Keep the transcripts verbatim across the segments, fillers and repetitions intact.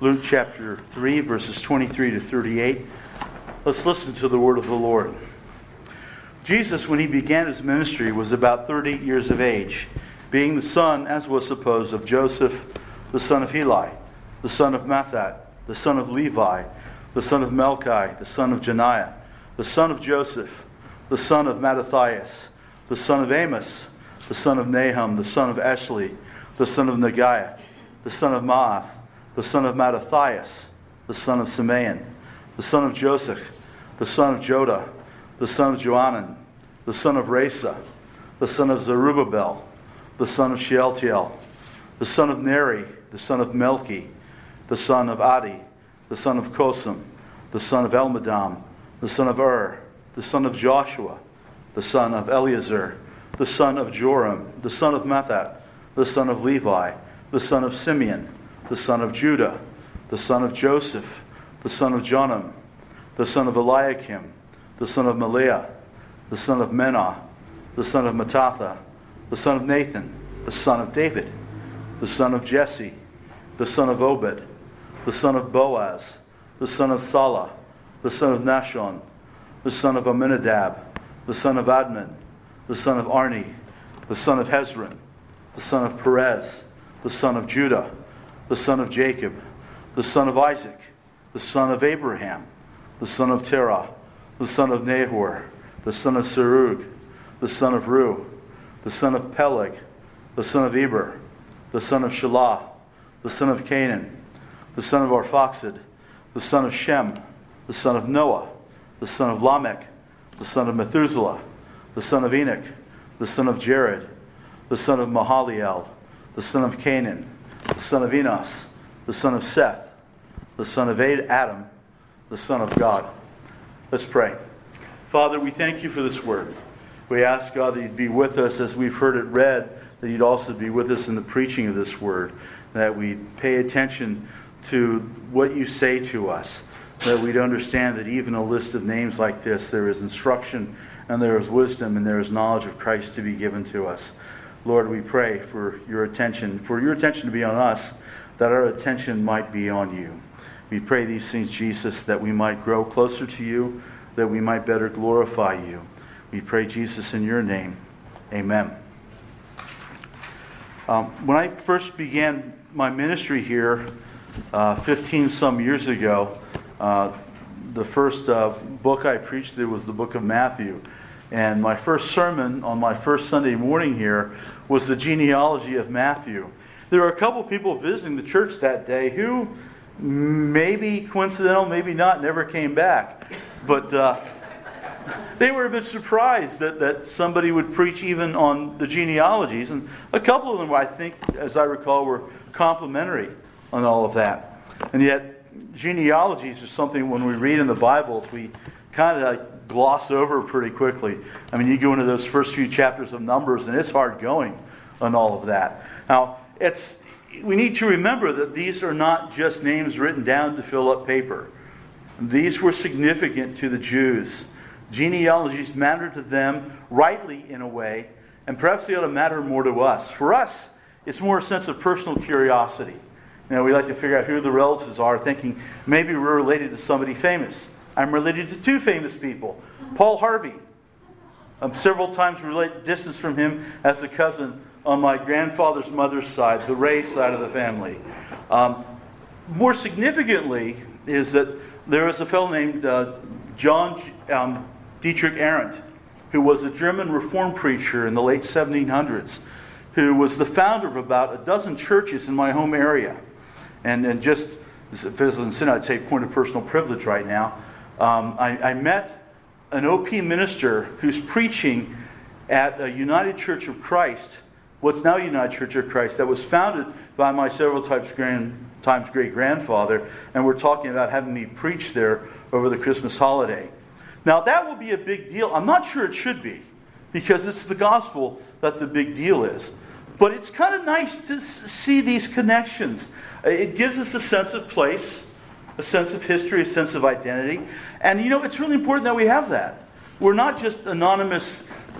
Luke chapter three, verses twenty-three to thirty-eight. Let's listen to the word of the Lord. Jesus, when he began his ministry, was about thirty years of age, being the son, as was supposed, of Joseph, the son of Heli, the son of Matthat, the son of Levi, the son of Melchi, the son of Janiah, the son of Joseph, the son of Mattathias, the son of Amos, the son of Nahum, the son of Eshli, the son of Nagiah, the son of Maath, the son of Mattathias, the son of Simeon, the son of Joseph, the son of Joda, the son of Joanan, the son of Resa, the son of Zerubbabel, the son of Shealtiel, the son of Neri, the son of Melchi, the son of Adi, the son of Kosam, the son of Elmadam, the son of Ur, the son of Joshua, the son of Eleazar, the son of Joram, the son of Mathat, the son of Levi, the son of Simeon, the son of Judah, the son of Joseph, the son of Jonam, the son of Eliakim, the son of Maliah, the son of Menah, the son of Mattatha, the son of Nathan, the son of David, the son of Jesse, the son of Obed, the son of Boaz, the son of Salah, the son of Nashon, the son of Aminadab, the son of Admin, the son of Arni, the son of Hezron, the son of Perez, the son of Judah, the son of Jacob, the son of Isaac, the son of Abraham, the son of Terah, the son of Nahor, the son of Serug, the son of Ru, the son of Peleg, the son of Eber, the son of Shelah, the son of Canaan, the son of Arphaxad, the son of Shem, the son of Noah, the son of Lamech, the son of Methuselah, the son of Enoch, the son of Jared, the son of Mahaliel, the son of Canaan, the son of Enos, the son of Seth, the son of Adam, the son of God. Let's pray. Father, we thank you for this word. We ask, God, that you'd be with us as we've heard it read, that you'd also be with us in the preaching of this word, that we'd pay attention to what you say to us, that we'd understand that even a list of names like this, there is instruction and there is wisdom and there is knowledge of Christ to be given to us. Lord, we pray for your attention, for your attention to be on us, that our attention might be on you. We pray these things, Jesus, that we might grow closer to you, that we might better glorify you. We pray, Jesus, in your name. Amen. Um, when I first began my ministry here, uh, fifteen some years ago, uh, the first uh, book I preached through was the book of Matthew. And my first sermon on my first Sunday morning here was the genealogy of Matthew. There were a couple people visiting the church that day who, maybe coincidental, maybe not, never came back. But uh, they were a bit surprised that, that somebody would preach even on the genealogies. And a couple of them, I think, as I recall, were complimentary on all of that. And yet, genealogies are something when we read in the Bibles, we kind of like gloss over pretty quickly. I mean, you go into those first few chapters of Numbers, and it's hard going on all of that. Now, it's we need to remember that these are not just names written down to fill up paper. These were significant to the Jews. Genealogies matter to them, rightly in a way, and perhaps they ought to matter more to us. For us, it's more a sense of personal curiosity. You know, we like to figure out who the relatives are, thinking maybe we're related to somebody famous. I'm related to two famous people. Paul Harvey. I'm several times related distance from him as a cousin on my grandfather's mother's side, the Ray side of the family. Um, more significantly is that there is a fellow named uh, John um, Dietrich Arendt, who was a German Reformed preacher in the late seventeen hundreds, who was the founder of about a dozen churches in my home area. And, and just, if this isn't sin, I'd say point of personal privilege right now. Um, I, I met an O P minister who's preaching at a United Church of Christ, what's now United Church of Christ, that was founded by my several times, grand, times great-grandfather, and we're talking about having me preach there over the Christmas holiday. Now, that will be a big deal. I'm not sure it should be, because it's the gospel that the big deal is. But it's kind of nice to see these connections. It gives us a sense of place, a sense of history, a sense of identity. And, you know, it's really important that we have that. We're not just anonymous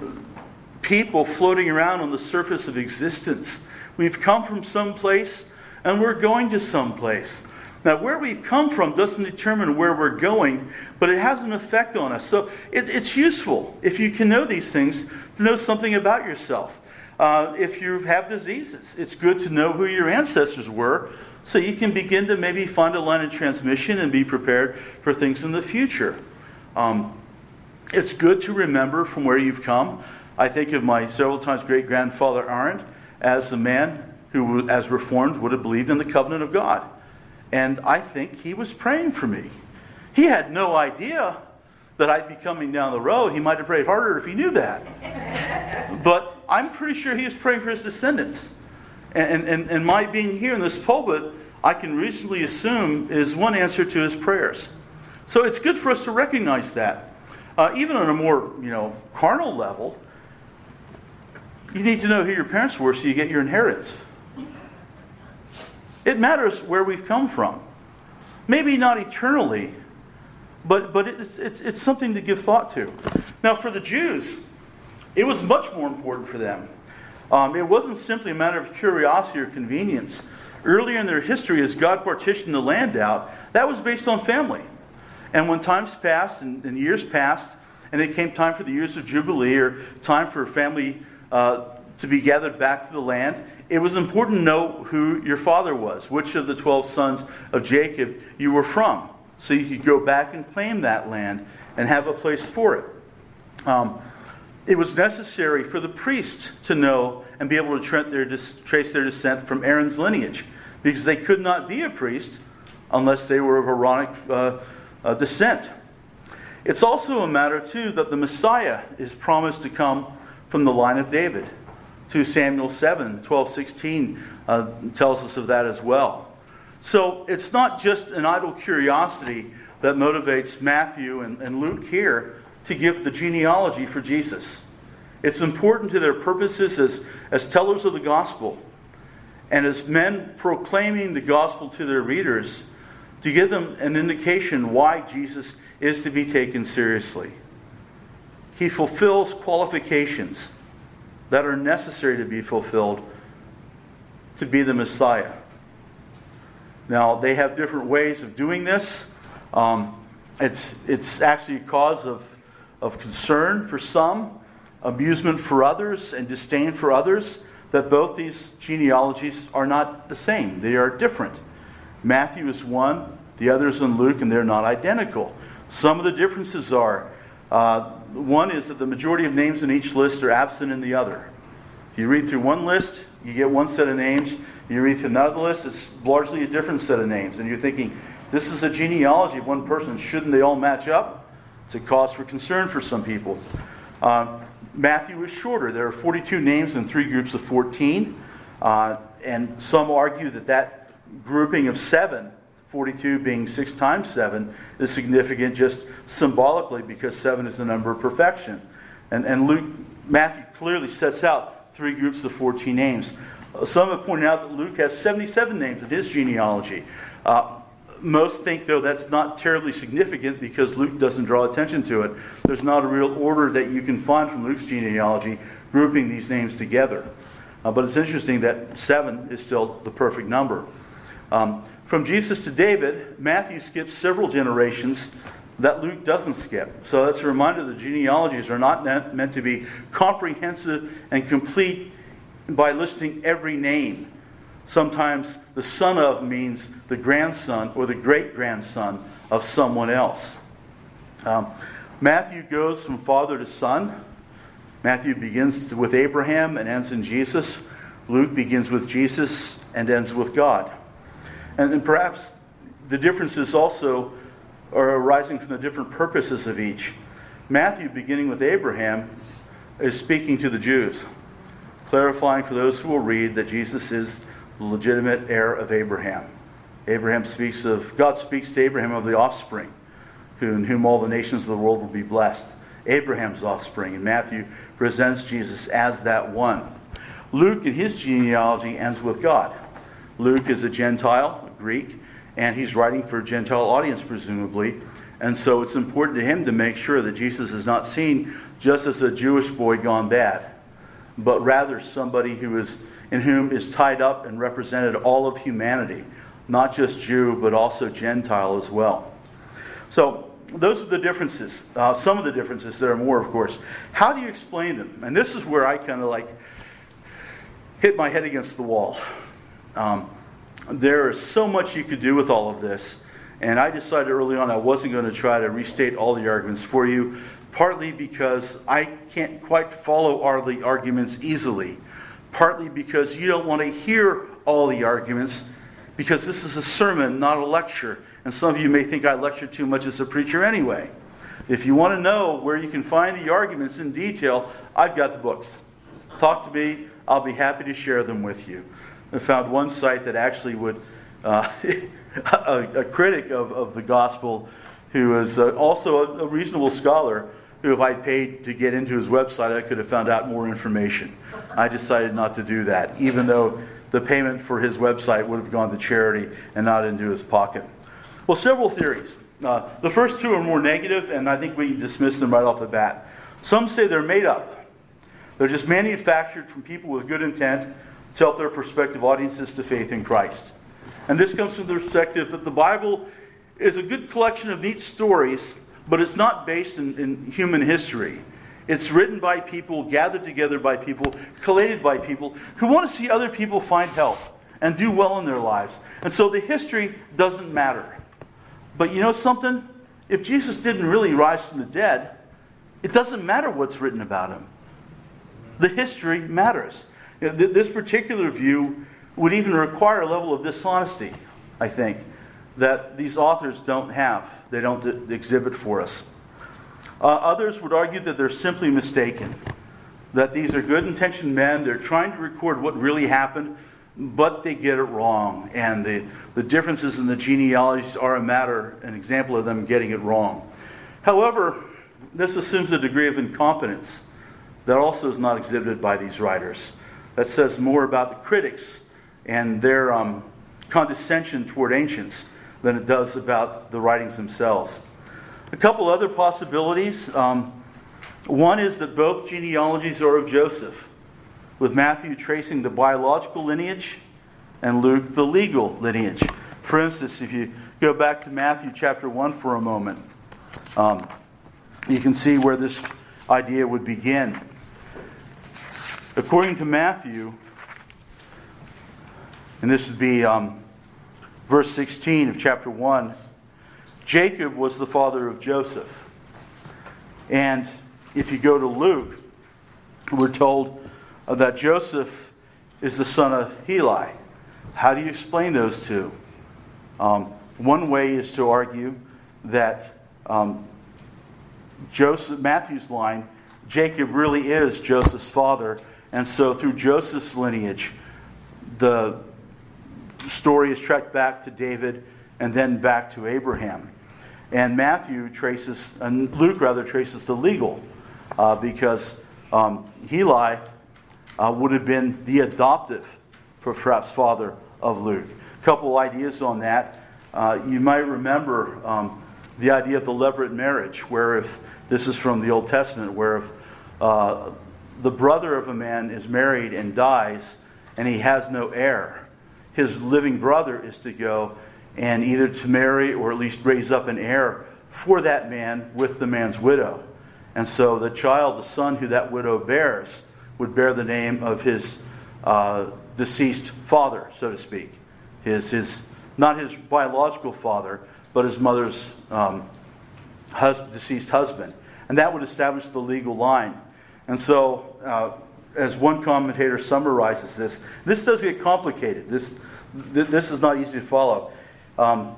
people floating around on the surface of existence. We've come from some place, and we're going to some place. Now, where we've come from doesn't determine where we're going, but it has an effect on us. So it, it's useful, if you can know these things, to know something about yourself. Uh, if you have diseases, it's good to know who your ancestors were, so you can begin to maybe find a line of transmission and be prepared for things in the future. Um, it's good to remember from where you've come. I think of my several times great-grandfather Arndt as a man who, as Reformed, would have believed in the covenant of God. And I think he was praying for me. He had no idea that I'd be coming down the road. He might have prayed harder if he knew that. But I'm pretty sure he was praying for his descendants. And, and, and my being here in this pulpit, I can reasonably assume, is one answer to his prayers. So it's good for us to recognize that. Uh, even on a more, you know, carnal level, you need to know who your parents were so you get your inheritance. It matters where we've come from. Maybe not eternally, but, but it's, it's, it's something to give thought to. Now, for the Jews, it was much more important for them. Um, it wasn't simply a matter of curiosity or convenience. Earlier in their history, as God partitioned the land out, that was based on family. And when times passed and, and years passed, and it came time for the years of Jubilee, or time for family uh, to be gathered back to the land, it was important to know who your father was, which of the twelve sons of Jacob you were from, so you could go back and claim that land and have a place for it. Um, it was necessary for the priests to know and be able to tra- their, trace their descent from Aaron's lineage, because they could not be a priest unless they were of Aaronic uh, uh, descent. It's also a matter, too, that the Messiah is promised to come from the line of David. Second Samuel seven, twelve, sixteen uh, tells us of that as well. So it's not just an idle curiosity that motivates Matthew and, and Luke here to give the genealogy for Jesus. It's important to their purposes as, as tellers of the gospel and as men proclaiming the gospel to their readers to give them an indication why Jesus is to be taken seriously. He fulfills qualifications that are necessary to be fulfilled to be the Messiah. Now, they have different ways of doing this. Um, it's it's actually a cause of, of concern for some, amusement for others, and disdain for others, that both these genealogies are not the same. They are different. Matthew is one, the other is in Luke, and they're not identical. Some of the differences are, uh, one is that the majority of names in each list are absent in the other. If you read through one list, you get one set of names. You read through another list, it's largely a different set of names. And you're thinking, this is a genealogy of one person. Shouldn't they all match up? It's a cause for concern for some people. Uh, Matthew is shorter. There are forty-two names in three groups of fourteen. Uh, and some argue that that grouping of seven, forty-two being six times seven, is significant just symbolically because seven is the number of perfection. And, and Luke, Matthew clearly sets out three groups of fourteen names. Some have pointed out that Luke has seventy-seven names in his genealogy. Uh, most think, though, that's not terribly significant because Luke doesn't draw attention to it. There's not a real order that you can find from Luke's genealogy grouping these names together. Uh, but it's interesting that seven is still the perfect number. Um, from Jesus to David, Matthew skips several generations that Luke doesn't skip. So that's a reminder that genealogies are not meant to be comprehensive and complete by listing every name. Sometimes the son of means the grandson or the great-grandson of someone else. Um, Matthew goes from father to son. Matthew begins with Abraham and ends in Jesus. Luke begins with Jesus and ends with God. And, and perhaps the differences also are arising from the different purposes of each. Matthew, beginning with Abraham, is speaking to the Jews, clarifying for those who will read that Jesus is the legitimate heir of Abraham. Abraham speaks of, God speaks to Abraham of the offspring, who, in whom all the nations of the world will be blessed. Abraham's offspring. And Matthew presents Jesus as that one. Luke, in his genealogy, ends with God. Luke is a Gentile, a Greek, and he's writing for a Gentile audience, presumably. And so it's important to him to make sure that Jesus is not seen just as a Jewish boy gone bad, but rather somebody who is in whom is tied up and represented all of humanity, not just Jew, but also Gentile as well. So those are the differences. Uh, some of the differences. There are more, of course. How do you explain them? And this is where I kind of like hit my head against the wall. Um, there is so much you could do with all of this. And I decided early on I wasn't going to try to restate all the arguments for you, partly because I can't quite follow all the arguments easily, partly because you don't want to hear all the arguments, because this is a sermon, not a lecture. And some of you may think I lecture too much as a preacher anyway. If you want to know where you can find the arguments in detail, I've got the books. Talk to me. I'll be happy to share them with you. I found one site that actually would... Uh, a, a critic of, of the gospel who is uh, also a, a reasonable scholar, who if I paid to get into his website, I could have found out more information. I decided not to do that, even though the payment for his website would have gone to charity and not into his pocket. Well, several theories. Uh, the first two are more negative, and I think we dismiss them right off the bat. Some say they're made up. They're just manufactured from people with good intent to help their prospective audiences to faith in Christ. And this comes from the perspective that the Bible is a good collection of neat stories, but it's not based in, in human history. It's written by people, gathered together by people, collated by people who want to see other people find help and do well in their lives. And so the history doesn't matter. But you know something? If Jesus didn't really rise from the dead, it doesn't matter what's written about him. The history matters. You know, th- this particular view would even require a level of dishonesty, I think, that these authors don't have. They don't d- exhibit for us. Uh, others would argue that they're simply mistaken, that these are good-intentioned men. They're trying to record what really happened, but they get it wrong. And the, the differences in the genealogies are a matter, an example of them getting it wrong. However, this assumes a degree of incompetence that also is not exhibited by these writers. That says more about the critics and their um, condescension toward ancients than it does about the writings themselves. A couple other possibilities. Um, one is that both genealogies are of Joseph, with Matthew tracing the biological lineage and Luke the legal lineage. For instance, if you go back to Matthew chapter one for a moment, um, you can see where this idea would begin. According to Matthew, and this would be um, verse sixteen of chapter one, Jacob was the father of Joseph. And if you go to Luke, we're told uh, that Joseph is the son of Heli. How do you explain those two? Um, one way is to argue that um, Joseph, Matthew's line, Jacob really is Joseph's father, and so through Joseph's lineage, the story is tracked back to David and then back to Abraham. And Matthew traces, and Luke rather traces the legal, uh, because um, Heli uh, would have been the adoptive, perhaps, father of Luke. A couple ideas on that. Uh, you might remember um, the idea of the levirate marriage, where if, this is from the Old Testament, where if uh, the brother of a man is married and dies and he has no heir, his living brother is to go and either to marry or at least raise up an heir for that man with the man's widow. And so the child, the son who that widow bears, would bear the name of his uh, deceased father, so to speak. His, his, not his biological father, but his mother's um, hus- deceased husband. And that would establish the legal line. And so, uh, as one commentator summarizes this, this does get complicated. This, th- this is not easy to follow. Um,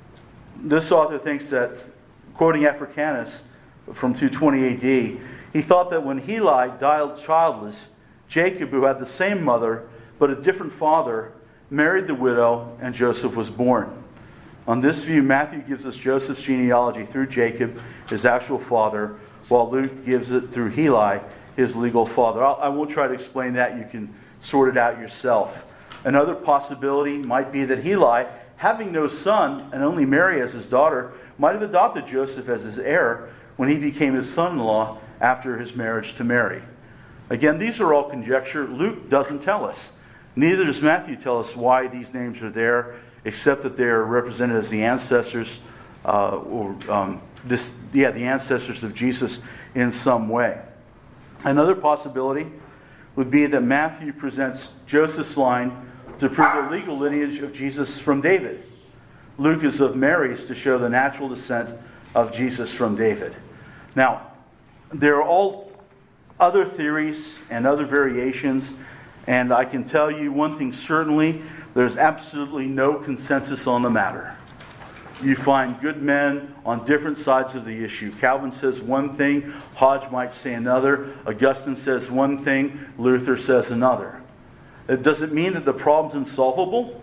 this author thinks that, quoting Africanus from two twenty A D, he thought that when Heli died childless, Jacob, who had the same mother but a different father, married the widow and Joseph was born. On this view, Matthew gives us Joseph's genealogy through Jacob, his actual father, while Luke gives it through Heli, his legal father. I'll, I won't try to explain that. You can sort it out yourself. Another possibility might be that Heli, having no son and only Mary as his daughter, might have adopted Joseph as his heir when he became his son-in-law after his marriage to Mary. Again, these are all conjecture. Luke doesn't tell us. Neither does Matthew tell us why these names are there. except that they are represented as the ancestors, uh, or um, this, yeah, the ancestors of Jesus in some way. Another possibility would be that Matthew presents Joseph's line to prove the legal lineage of Jesus from David. Luke is of Mary's to show the natural descent of Jesus from David. Now, there are all other theories and other variations, and I can tell you one thing certainly, there's absolutely no consensus on the matter. You find good men on different sides of the issue. Calvin says one thing, Hodge might say another, Augustine says one thing, Luther says another. Does it mean that the problem's insolvable?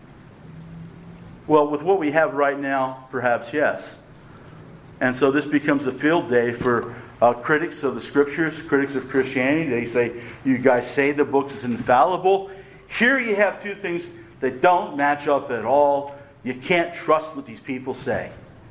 Well, with what we have right now, perhaps yes. And so this becomes a field day for uh, critics of the Scriptures, critics of Christianity. They say, you guys say the book is infallible. Here you have two things that don't match up at all. You can't trust what these people say.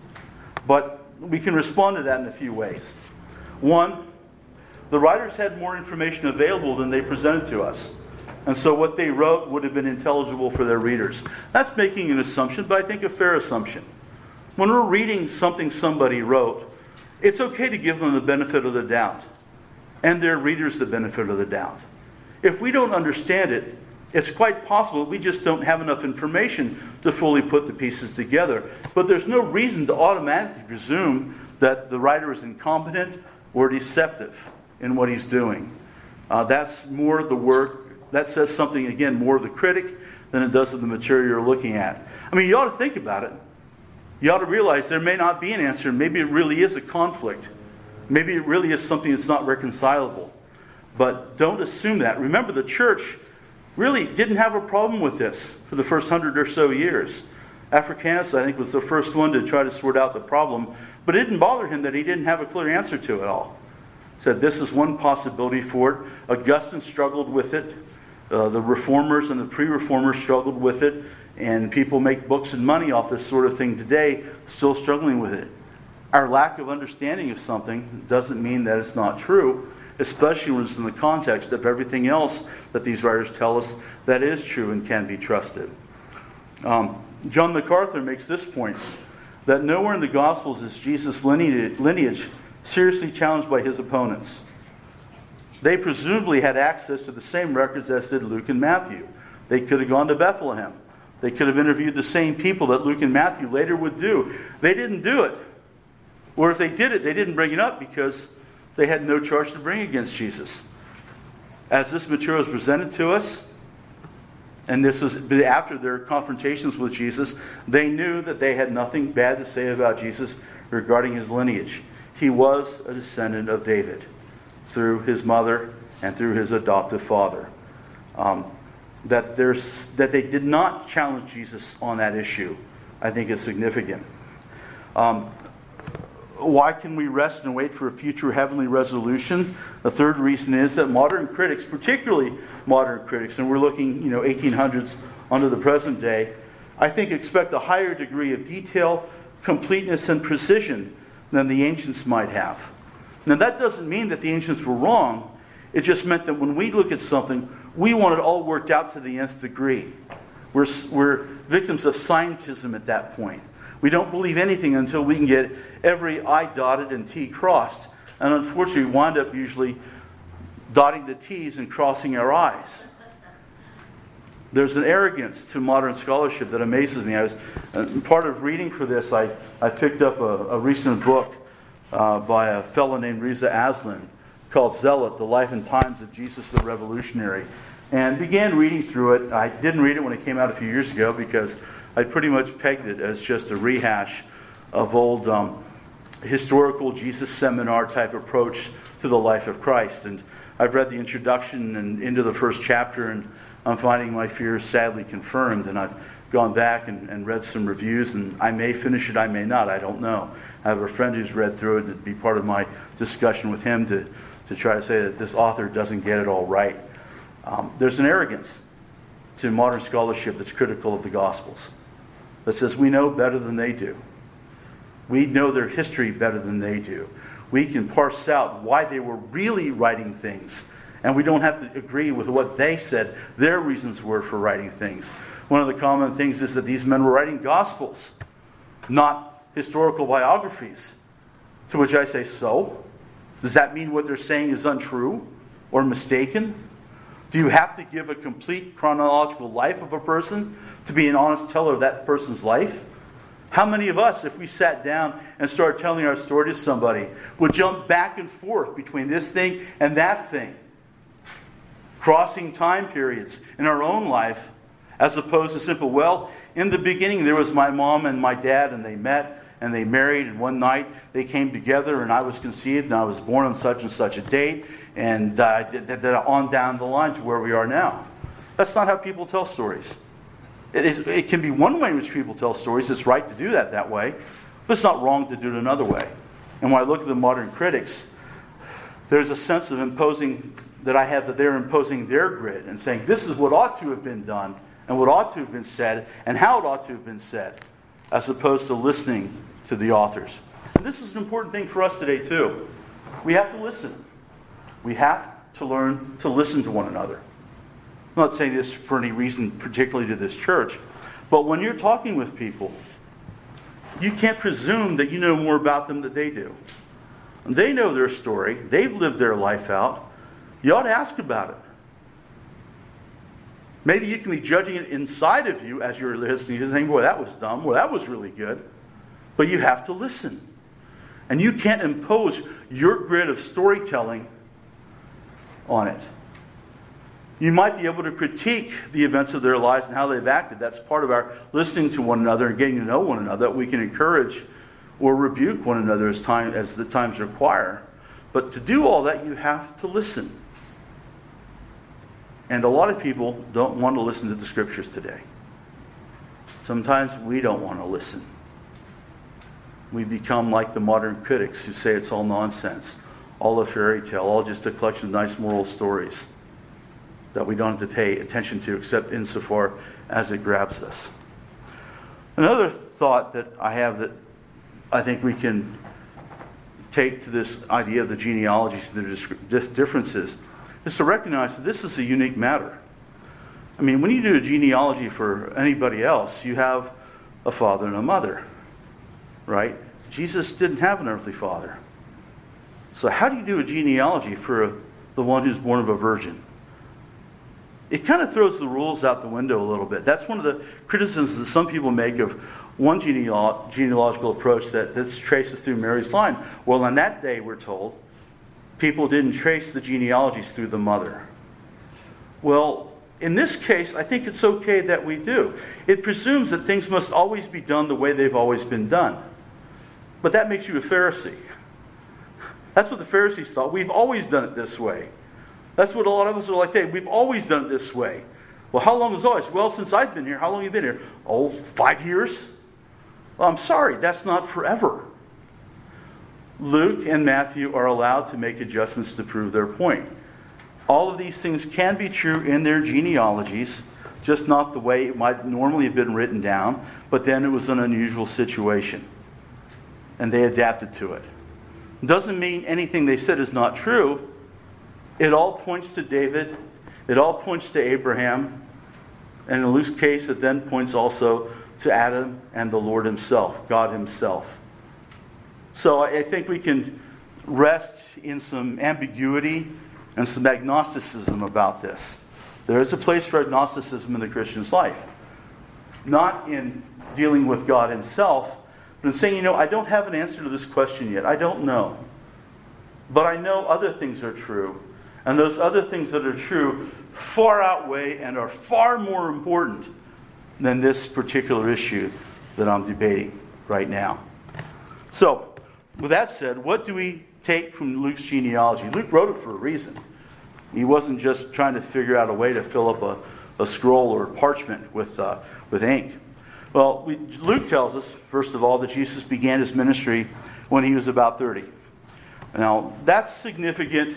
But we can respond to that in a few ways. One, the writers had more information available than they presented to us. And so what they wrote would have been intelligible for their readers. That's making an assumption, but I think a fair assumption. When we're reading something somebody wrote, it's okay to give them the benefit of the doubt. And their readers the benefit of the doubt. If we don't understand it, it's quite possible we just don't have enough information to fully put the pieces together. But there's no reason to automatically presume that the writer is incompetent or deceptive in what he's doing. Uh, that's more the work. That says something, again, more of the critic than it does of the material you're looking at. I mean, you ought to think about it. You ought to realize there may not be an answer. Maybe it really is a conflict. Maybe it really is something that's not reconcilable. But don't assume that. Remember, the church really didn't have a problem with this for the first hundred or so years. Africanus, I think, was the first one to try to sort out the problem. But it didn't bother him that he didn't have a clear answer to it all. He said this is one possibility for it. Augustine struggled with it. Uh, the reformers and the pre-reformers struggled with it, and people make books and money off this sort of thing today, still struggling with it. Our lack of understanding of something doesn't mean that it's not true, especially when it's in the context of everything else that these writers tell us that is true and can be trusted. Um, John MacArthur makes this point, that nowhere in the Gospels is Jesus' lineage, lineage seriously challenged by his opponents. They presumably had access to the same records as did Luke and Matthew. They could have gone to Bethlehem. They could have interviewed the same people that Luke and Matthew later would do. They didn't do it. Or if they did it, they didn't bring it up because they had no charge to bring against Jesus. As this material is presented to us, and this is after their confrontations with Jesus, they knew that they had nothing bad to say about Jesus regarding his lineage. He was a descendant of David through his mother and through his adoptive father. Um, that there's that they did not challenge Jesus on that issue, I think is significant. Um, why can we rest and wait for a future heavenly resolution? The third reason is that modern critics, particularly modern critics, and we're looking, you know, eighteen hundreds onto the present day, I think expect a higher degree of detail, completeness, and precision than the ancients might have. Now, that doesn't mean that the ancients were wrong. It just meant that when we look at something, we want it all worked out to the nth degree. We're, we're victims of scientism at that point. We don't believe anything until we can get every I dotted and T crossed. And unfortunately, we wind up usually dotting the T's and crossing our I's. There's an arrogance to modern scholarship that amazes me. I was uh, part of reading for this. I, I picked up a, a recent book Uh, by a fellow named Reza Aslan called Zealot, The Life and Times of Jesus the Revolutionary, and began reading through it. I didn't read it when it came out a few years ago because I pretty much pegged it as just a rehash of old um, historical Jesus seminar type approach to the life of Christ. And I've read the introduction and into the first chapter, and I'm finding my fears sadly confirmed, and I've gone back and, and read some reviews, and I may finish it, I may not, I don't know. I have a friend who's read through it, and it'd be part of my discussion with him to, to try to say that this author doesn't get it all right. Um, there's an arrogance to modern scholarship that's critical of the Gospels, that says we know better than they do. We know their history better than they do. We can parse out why they were really writing things, and we don't have to agree with what they said their reasons were for writing things. One of the common things is that these men were writing gospels, not historical biographies. To which I say, so? Does that mean what they're saying is untrue or mistaken? Do you have to give a complete chronological life of a person to be an honest teller of that person's life? How many of us, if we sat down and started telling our story to somebody, would jump back and forth between this thing and that thing, crossing time periods in our own life, as opposed to simple, well, in the beginning there was my mom and my dad, and they met and they married, and one night they came together, and I was conceived, and I was born on such and such a date, and uh, on down the line to where we are now. That's not how people tell stories. It, is, it can be one way in which people tell stories. It's right to do that that way, but it's not wrong to do it another way. And when I look at the modern critics, there's a sense of imposing, that I have, that they're imposing their grid and saying this is what ought to have been done and what ought to have been said and how it ought to have been said, as opposed to listening to the authors. And this is an important thing for us today too. We have to listen. We have to learn to listen to one another. I'm not saying this for any reason particularly to this church, but when you're talking with people, you can't presume that you know more about them than they do. And they know their story. They've lived their life out. You ought to ask about it. Maybe you can be judging it inside of you as you're listening. You're saying, boy, that was dumb. Well, that was really good. But you have to listen. And you can't impose your grid of storytelling on it. You might be able to critique the events of their lives and how they've acted. That's part of our listening to one another and getting to know one another. That we can encourage or rebuke one another as time as the times require. But to do all that, you have to listen. And a lot of people don't want to listen to the Scriptures today. Sometimes we don't want to listen. We become like the modern critics who say it's all nonsense, all a fairy tale, all just a collection of nice moral stories that we don't have to pay attention to except insofar as it grabs us. Another thought that I have that I think we can take to this idea of the genealogies and their differences is to recognize that this is a unique matter. I mean, when you do a genealogy for anybody else, you have a father and a mother, right? Jesus didn't have an earthly father. So how do you do a genealogy for the one who's born of a virgin? It kind of throws the rules out the window a little bit. That's one of the criticisms that some people make of one genealog- genealogical approach that this traces through Mary's line. Well, on that day, we're told, people didn't trace the genealogies through the mother. Well, in this case, I think it's okay that we do. It presumes that things must always be done the way they've always been done. But that makes you a Pharisee. That's what the Pharisees thought. We've always done it this way. That's what a lot of us are like today. We've always done it this way. Well, how long was always? Well, since I've been here. How long have you been here? Oh, five years? Well, I'm sorry, that's not forever. Luke and Matthew are allowed to make adjustments to prove their point. All of these things can be true in their genealogies, just not the way it might normally have been written down, but then it was an unusual situation. And they adapted to it. It doesn't mean anything they said is not true. It all points to David. It all points to Abraham. And in Luke's case, it then points also to Adam and the Lord himself, God himself. So I think we can rest in some ambiguity and some agnosticism about this. There is a place for agnosticism in the Christian's life. Not in dealing with God himself, but in saying, you know, I don't have an answer to this question yet. I don't know. But I know other things are true. And those other things that are true far outweigh and are far more important than this particular issue that I'm debating right now. So, with that said, what do we take from Luke's genealogy? Luke wrote it for a reason. He wasn't just trying to figure out a way to fill up a, a scroll or parchment with uh, with ink. Well, we, Luke tells us, first of all, that Jesus began his ministry when he was about thirty. Now, that's significant.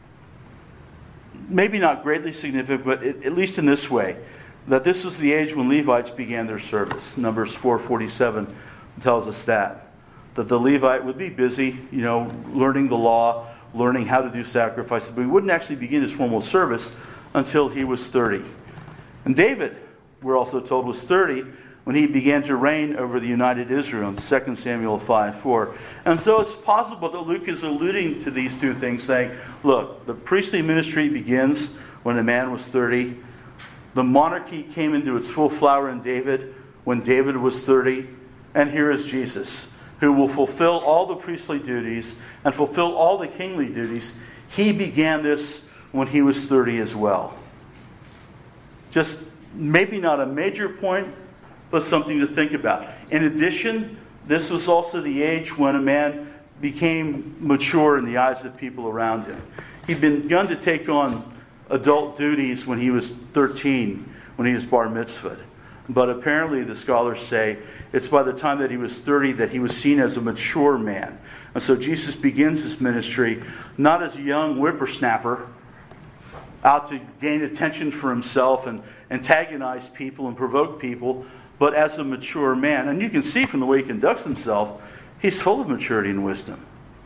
Maybe not greatly significant, but it, at least in this way, that this was the age when Levites began their service. Numbers four forty-seven tells us that. That the Levite would be busy, you know, learning the law, learning how to do sacrifices, but he wouldn't actually begin his formal service until he was thirty. And David we're also told, was thirty when he began to reign over the united Israel in Second Samuel five four. And so it's possible that Luke is alluding to these two things, saying, look, the priestly ministry begins when a man was thirty. The monarchy came into its full flower in David when David was thirty. And here is Jesus, who will fulfill all the priestly duties and fulfill all the kingly duties. He began this when he was thirty as well. Just maybe not a major point, but something to think about. In addition, this was also the age when a man became mature in the eyes of people around him. He'd begun to take on adult duties when he was thirteen, when he was bar mitzvahed. But apparently the scholars say it's by the time that he was thirty that he was seen as a mature man. And so Jesus begins his ministry not as a young whippersnapper out to gain attention for himself and antagonize people and provoke people, but as a mature man. And you can see from the way he conducts himself, he's full of maturity and wisdom.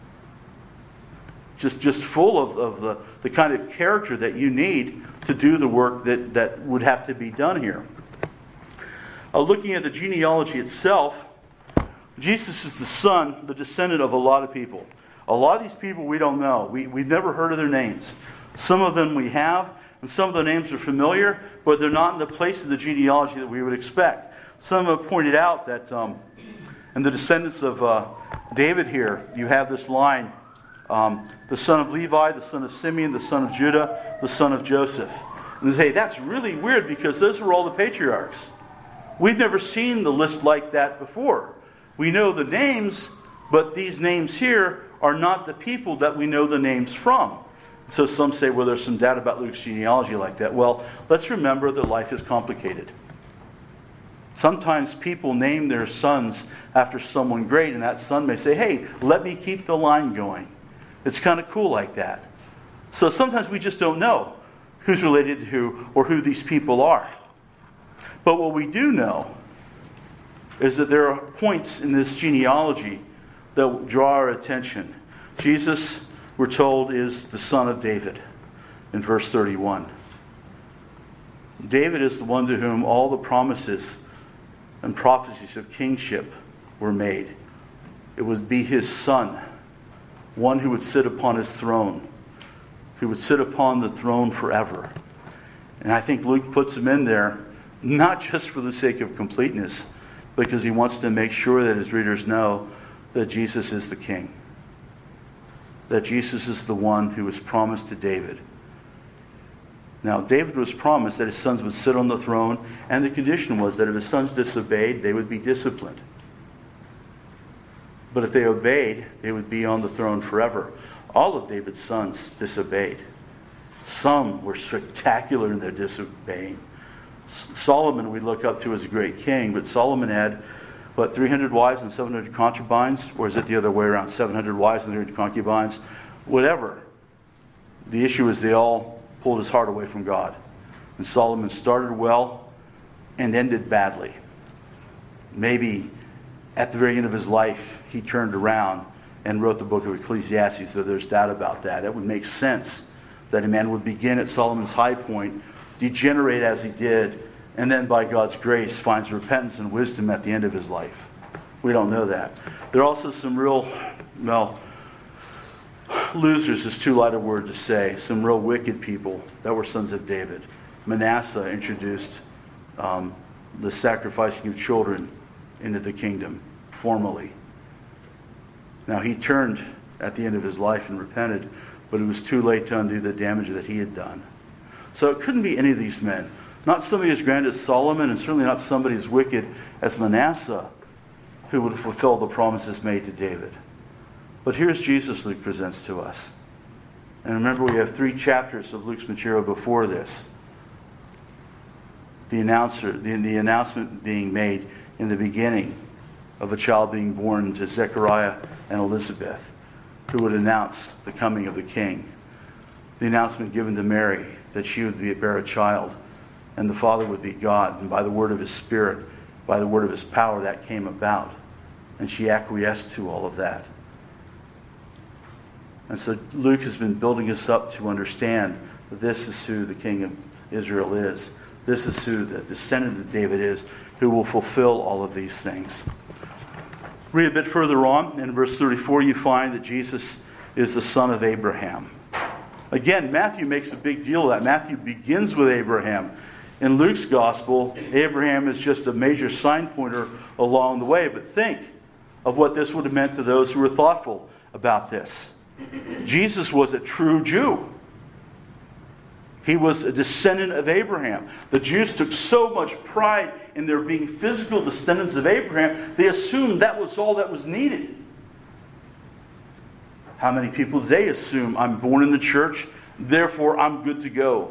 Just just full of, of the, the kind of character that you need to do the work that, that would have to be done here. Uh, looking at the genealogy itself, Jesus is the son, the descendant of a lot of people. A lot of these people we don't know. We, we've never heard of their names. Some of them we have, and some of the names are familiar, but they're not in the place of the genealogy that we would expect. Some have pointed out that um, in the descendants of uh, David here, you have this line, um, the son of Levi, the son of Simeon, the son of Judah, the son of Joseph. And they say, that's really weird because those were all the patriarchs. We've never seen the list like that before. We know the names, but these names here are not the people that we know the names from. So some say, well, there's some doubt about Luke's genealogy like that. Well, let's remember that life is complicated. Sometimes people name their sons after someone great, and that son may say, hey, let me keep the line going. It's kind of cool like that. So sometimes we just don't know who's related to who or who these people are. But what we do know is that there are points in this genealogy that will draw our attention. Jesus, we're told, is the son of David in verse thirty-one. David is the one to whom all the promises and prophecies of kingship were made. It would be his son, one who would sit upon his throne, who would sit upon the throne forever. And I think Luke puts him in there not just for the sake of completeness, because he wants to make sure that his readers know that Jesus is the king. That Jesus is the one who was promised to David. Now, David was promised that his sons would sit on the throne, and the condition was that if his sons disobeyed, they would be disciplined. But if they obeyed, they would be on the throne forever. All of David's sons disobeyed. Some were spectacular in their disobeying. Solomon we look up to as a great king, but Solomon had, what, three hundred wives and seven hundred concubines? Or is it the other way around, seven hundred wives and three hundred concubines? Whatever. The issue is they all pulled his heart away from God. And Solomon started well and ended badly. Maybe at the very end of his life, he turned around and wrote the book of Ecclesiastes, though there's doubt about that. That would make sense that a man would begin at Solomon's high point, degenerate as he did, and then by God's grace finds repentance and wisdom at the end of his life. We don't know that. There are also some real, well, losers is too light a word to say, some real wicked people that were sons of David. Manasseh introduced um, the sacrificing of children into the kingdom formally. Now he turned at the end of his life and repented, but it was too late to undo the damage that he had done. So it couldn't be any of these men. Not somebody as grand as Solomon, and certainly not somebody as wicked as Manasseh, who would fulfill the promises made to David. But here's Jesus Luke presents to us. And remember, we have three chapters of Luke's material before this. The announcer, the, the announcement being made in the beginning of a child being born to Zechariah and Elizabeth, who would announce the coming of the king. The announcement given to Mary that she would be, bear a child, and the Father would be God, and by the word of his Spirit, by the word of his power, that came about. And she acquiesced to all of that. And so Luke has been building us up to understand that this is who the King of Israel is. This is who the descendant of David is, who will fulfill all of these things. Read a bit further on. In verse thirty-four, you find that Jesus is the son of Abraham. Again, Matthew makes a big deal of that. Matthew begins with Abraham. In Luke's gospel, Abraham is just a major sign pointer along the way. But think of what this would have meant to those who were thoughtful about this. Jesus was a true Jew. He was a descendant of Abraham. The Jews took so much pride in their being physical descendants of Abraham, they assumed that was all that was needed. How many people today assume, I'm born in the church, therefore I'm good to go?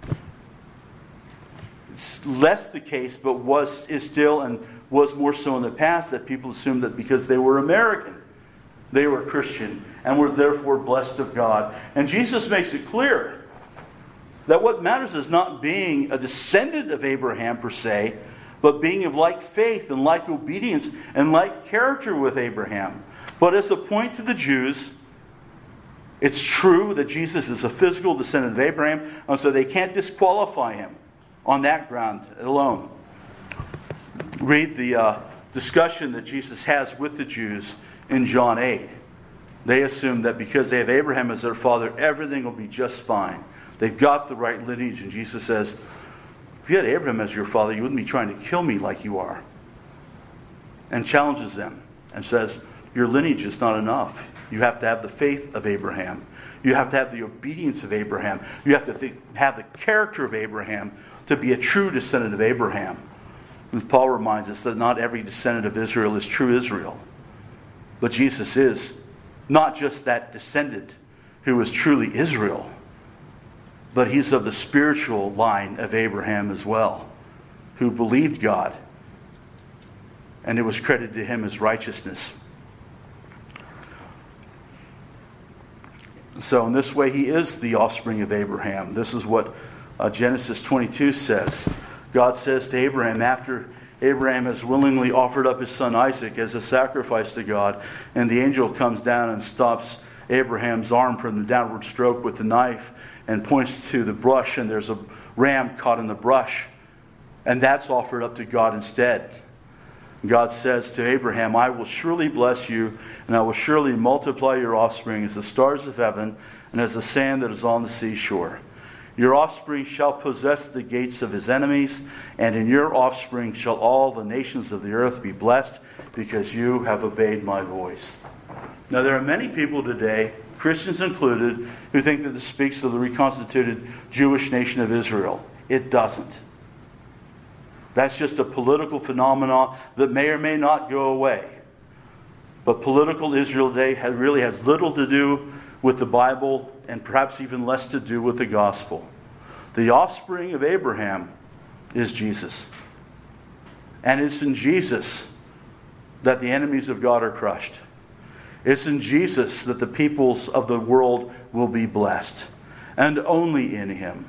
It's less the case, but was is still and was more so in the past, that people assumed that because they were American, they were Christian, and were therefore blessed of God. And Jesus makes it clear that what matters is not being a descendant of Abraham per se, but being of like faith and like obedience and like character with Abraham. But as a point to the Jews, it's true that Jesus is a physical descendant of Abraham, and so they can't disqualify him on that ground alone. Read the uh, discussion that Jesus has with the Jews in John eight. They assume that because they have Abraham as their father, everything will be just fine. They've got the right lineage. And Jesus says, if you had Abraham as your father, you wouldn't be trying to kill me like you are. And challenges them and says, your lineage is not enough. You have to have the faith of Abraham. You have to have the obedience of Abraham. You have to think, have the character of Abraham to be a true descendant of Abraham. And Paul reminds us that not every descendant of Israel is true Israel. But Jesus is not just that descendant who is truly Israel, but he's of the spiritual line of Abraham as well, who believed God, and it was credited to him as righteousness. So in this way, he is the offspring of Abraham. This is what uh, Genesis twenty-two says. God says to Abraham, after Abraham has willingly offered up his son Isaac as a sacrifice to God, and the angel comes down and stops Abraham's arm from the downward stroke with the knife and points to the brush, and there's a ram caught in the brush, and that's offered up to God instead. God says to Abraham, I will surely bless you, and I will surely multiply your offspring as the stars of heaven and as the sand that is on the seashore. Your offspring shall possess the gates of his enemies, and in your offspring shall all the nations of the earth be blessed, because you have obeyed my voice. Now there are many people today, Christians included, who think that this speaks of the reconstituted Jewish nation of Israel. It doesn't. That's just a political phenomenon that may or may not go away. But political Israel today really has little to do with the Bible, and perhaps even less to do with the gospel. The offspring of Abraham is Jesus. And it's in Jesus that the enemies of God are crushed. It's in Jesus that the peoples of the world will be blessed. And only in him.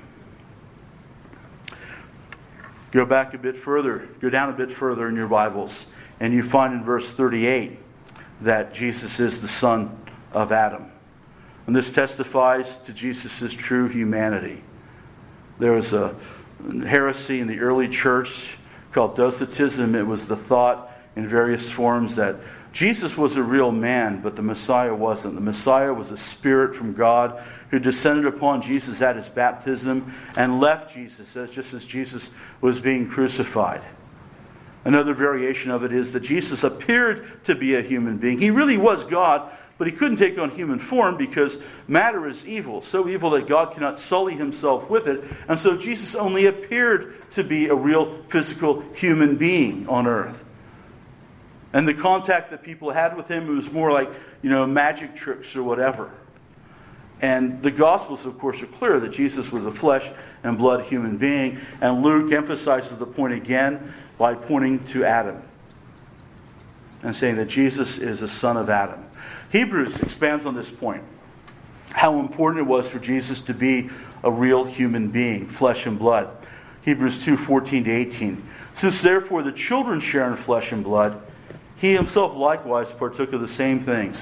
Go back a bit further. Go down a bit further in your Bibles. And you find in verse thirty-eight that Jesus is the son of Adam. And this testifies to Jesus' true humanity. There was a heresy in the early church called Docetism. It was the thought in various forms that Jesus was a real man, but the Messiah wasn't. The Messiah was a spirit from God who descended upon Jesus at his baptism and left Jesus just as Jesus was being crucified. Another variation of it is that Jesus appeared to be a human being. He really was God, but he couldn't take on human form because matter is evil, so evil that God cannot sully himself with it. And so Jesus only appeared to be a real physical human being on earth. And the contact that people had with him, it was more like, you know, magic tricks or whatever. And the Gospels, of course, are clear that Jesus was a flesh and blood human being. And Luke emphasizes the point again by pointing to Adam and saying that Jesus is a son of Adam. Hebrews expands on this point, how important it was for Jesus to be a real human being, flesh and blood. Hebrews two, fourteen to eighteen. Since therefore the children share in flesh and blood, he himself likewise partook of the same things.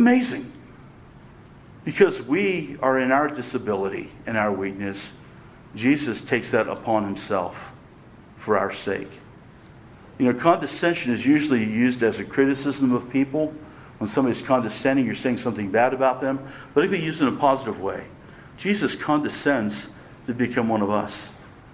Amazing. Because we are in our disability and our weakness, Jesus takes that upon himself for our sake. You know, condescension is usually used as a criticism of people. When somebody's condescending, you're saying something bad about them. But it can be used in a positive way. Jesus condescends to become one of us.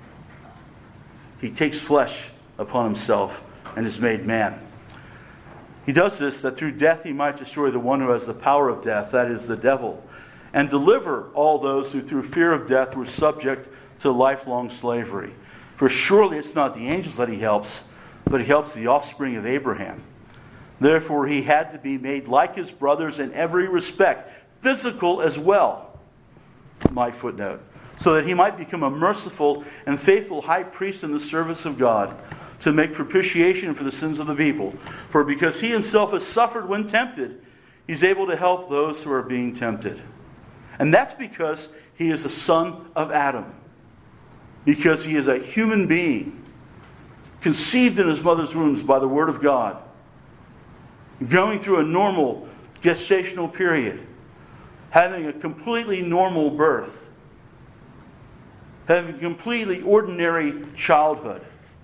He takes flesh upon himself and is made man. He does this that through death he might destroy the one who has the power of death, that is the devil, and deliver all those who through fear of death were subject to lifelong slavery. For surely it's not the angels that he helps, but he helps the offspring of Abraham. Therefore he had to be made like his brothers in every respect, physical as well. My footnote. So that he might become a merciful and faithful high priest in the service of God, to make propitiation for the sins of the people. For because he himself has suffered when tempted, he's able to help those who are being tempted. And that's because he is a son of Adam. Because he is a human being, conceived in his mother's womb by the Word of God, going through a normal gestational period, having a completely normal birth, having a completely ordinary childhood,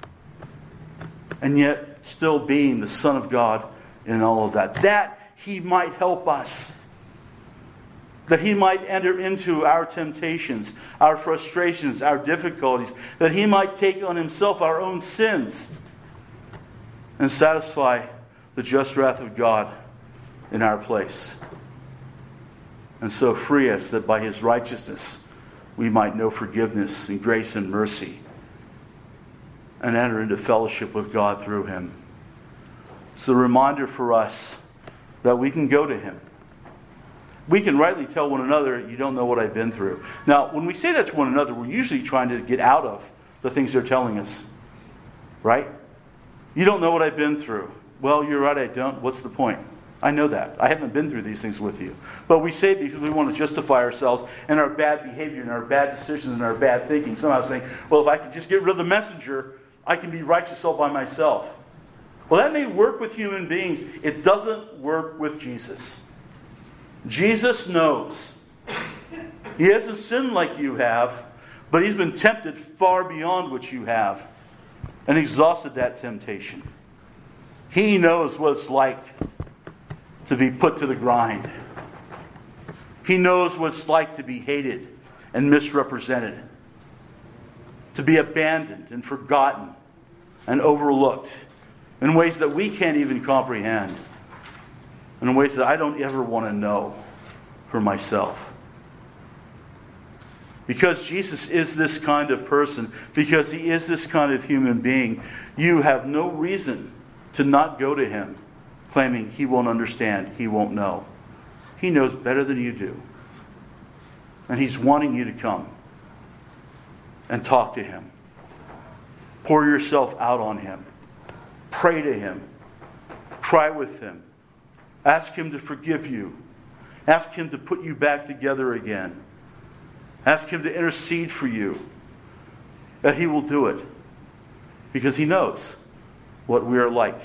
and yet still being the Son of God in all of that. That he might help us. That he might enter into our temptations, our frustrations, our difficulties. That he might take on himself our own sins and satisfy the just wrath of God in our place. And so free us that by his righteousness we might know forgiveness and grace and mercy and enter into fellowship with God through him. It's a reminder for us that we can go to him. We can rightly tell one another, you don't know what I've been through. Now, when we say that to one another, we're usually trying to get out of the things they're telling us. Right? You don't know what I've been through. Well, you're right, I don't. What's the point? I know that. I haven't been through these things with you. But we say it because we want to justify ourselves and our bad behavior and our bad decisions and our bad thinking. Somehow saying, well, if I can just get rid of the messenger, I can be righteous all by myself. Well, that may work with human beings. It doesn't work with Jesus. Jesus knows. He hasn't sinned like you have, but he's been tempted far beyond what you have and exhausted that temptation. He knows what it's like to be put to the grind. He knows what it's like to be hated and misrepresented, to be abandoned and forgotten and overlooked in ways that we can't even comprehend, in ways that I don't ever want to know for myself. Because Jesus is this kind of person, because he is this kind of human being, you have no reason to not go to him claiming he won't understand, he won't know. He knows better than you do. And he's wanting you to come and talk to him. Pour yourself out on him. Pray to him. Cry with him. Ask him to forgive you. Ask him to put you back together again. Ask him to intercede for you. That he will do it. Because he knows what we are like.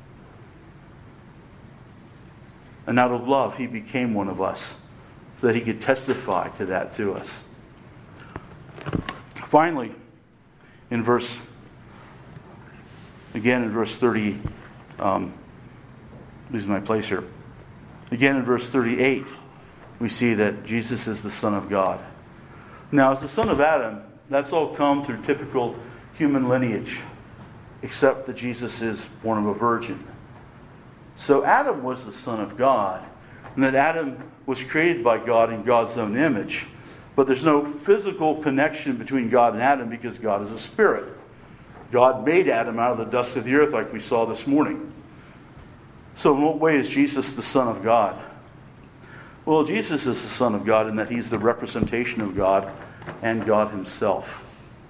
And out of love, he became one of us so that he could testify to that to us. Finally, in verse, again in verse thirty, um, losing my place here. Again in verse thirty-eight, we see that Jesus is the Son of God. Now, as the son of Adam, that's all come through typical human lineage, except that Jesus is born of a virgin. So Adam was the Son of God, and that Adam was created by God in God's own image. But there's no physical connection between God and Adam because God is a spirit. God made Adam out of the dust of the earth like we saw this morning. So in what way is Jesus the Son of God? Well, Jesus is the Son of God in that he's the representation of God and God himself.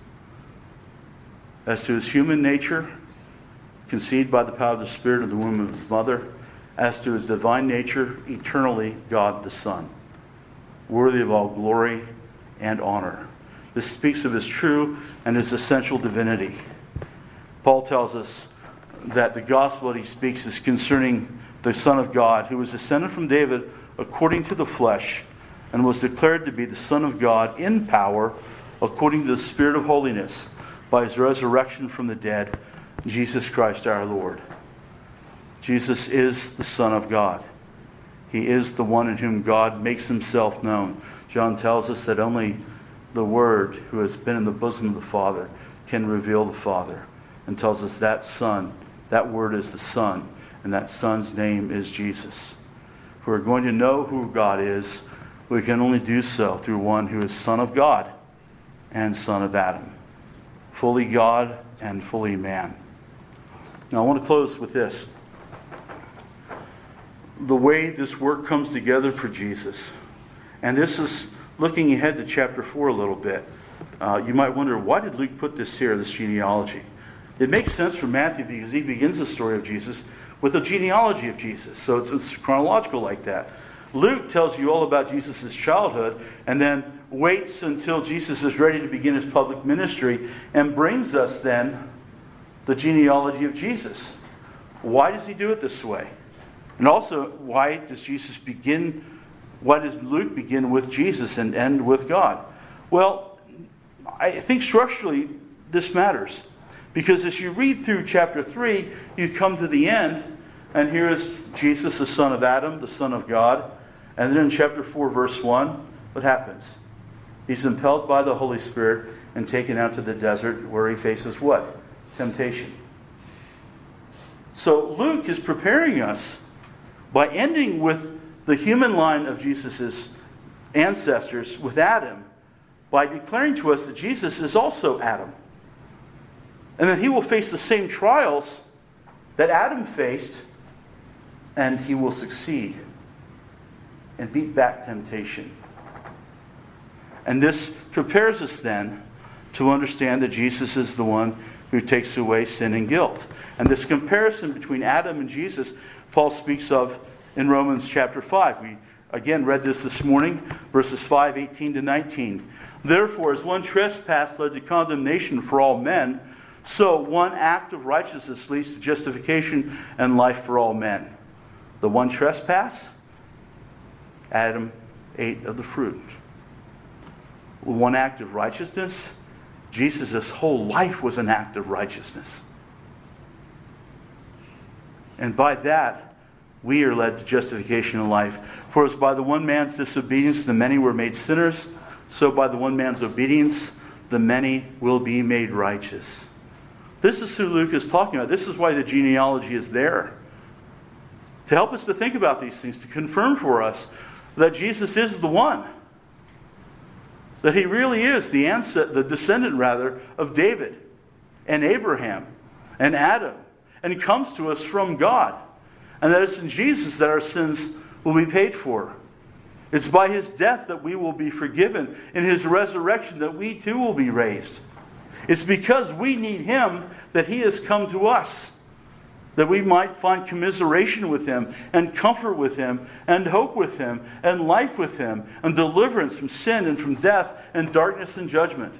As to his human nature, conceived by the power of the Spirit of the womb of his mother, as to his divine nature, eternally God the Son, worthy of all glory and honor. This speaks of his true and his essential divinity. Paul tells us that the gospel that he speaks is concerning the Son of God, who was descended from David according to the flesh, and was declared to be the Son of God in power according to the Spirit of holiness, by his resurrection from the dead, Jesus Christ our Lord. Jesus is the Son of God. He is the one in whom God makes himself known. John tells us that only the Word, who has been in the bosom of the Father, can reveal the Father, and tells us that Son, that Word is the Son, and that Son's name is Jesus. If we're going to know who God is, we can only do so through one who is Son of God and Son of Adam, fully God and fully man. Now I want to close with this. The way this work comes together for Jesus. And this is looking ahead to chapter four a little bit. Uh, you might wonder, why did Luke put this here, this genealogy? It makes sense for Matthew because he begins the story of Jesus with a genealogy of Jesus. So it's, it's chronological like that. Luke tells you all about Jesus' childhood and then waits until Jesus is ready to begin his public ministry and brings us then the genealogy of Jesus. Why does he do it this way? And also, why does Jesus begin, why does Luke begin with Jesus and end with God? Well, I think structurally this matters. Because as you read through chapter three, you come to the end, and here is Jesus, the son of Adam, the son of God. And then in chapter four, verse one, what happens? He's impelled by the Holy Spirit and taken out to the desert where he faces what? Temptation. So Luke is preparing us by ending with the human line of Jesus' ancestors, with Adam, by declaring to us that Jesus is also Adam. And that he will face the same trials that Adam faced, and he will succeed and beat back temptation. And this prepares us then to understand that Jesus is the one who takes away sin and guilt. And this comparison between Adam and Jesus, Paul speaks of in Romans chapter five. We again read this this morning, verses five, eighteen to nineteen. Therefore, as one trespass led to condemnation for all men, so one act of righteousness leads to justification and life for all men. The one trespass, Adam ate of the fruit. One act of righteousness, Jesus' whole life was an act of righteousness. And by that, we are led to justification and life. For as by the one man's disobedience the many were made sinners, so by the one man's obedience the many will be made righteous. This is who Luke is talking about. This is why the genealogy is there. To help us to think about these things, to confirm for us that Jesus is the one. That he really is the ancestor, the descendant rather, of David and Abraham and Adam, and comes to us from God. And that it's in Jesus that our sins will be paid for. It's by his death that we will be forgiven. In his resurrection that we too will be raised. It's because we need him that he has come to us. That we might find commiseration with him, and comfort with him, and hope with him, and life with him, and deliverance from sin and from death, and darkness and judgment.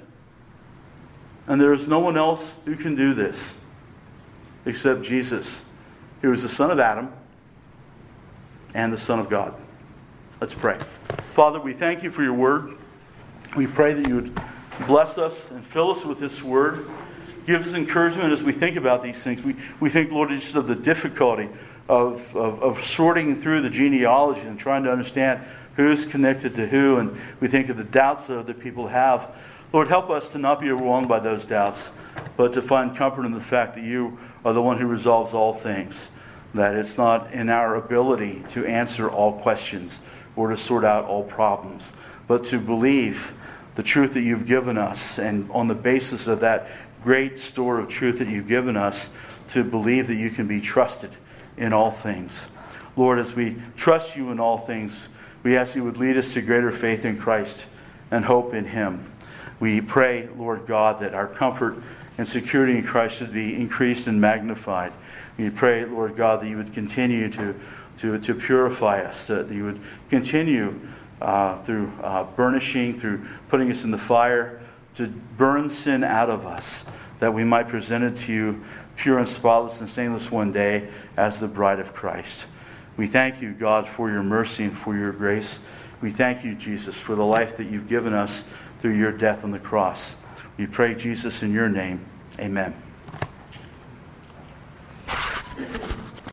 And there is no one else who can do this except Jesus, who is the son of Adam and the Son of God. Let's pray. Father, we thank you for your word. We pray that you would bless us and fill us with this word. Give us encouragement as we think about these things. We, we think, Lord, just of the difficulty of, of, of sorting through the genealogy and trying to understand who's connected to who. And we think of the doubts that other people have. Lord, help us to not be overwhelmed by those doubts, but to find comfort in the fact that you are the one who resolves all things. That it's not in our ability to answer all questions or to sort out all problems, but to believe the truth that you've given us, and on the basis of that great store of truth that you've given us, to believe that you can be trusted in all things. Lord, as we trust you in all things, we ask you would lead us to greater faith in Christ and hope in him. We pray, Lord God, that our comfort and security in Christ should be increased and magnified. We pray, Lord God, that you would continue to, to, to purify us, that you would continue uh, through uh, burnishing, through putting us in the fire, to burn sin out of us, that we might present it to you pure and spotless and stainless one day as the bride of Christ. We thank you, God, for your mercy and for your grace. We thank you, Jesus, for the life that you've given us, through your death on the cross. We pray, Jesus, in your name. Amen.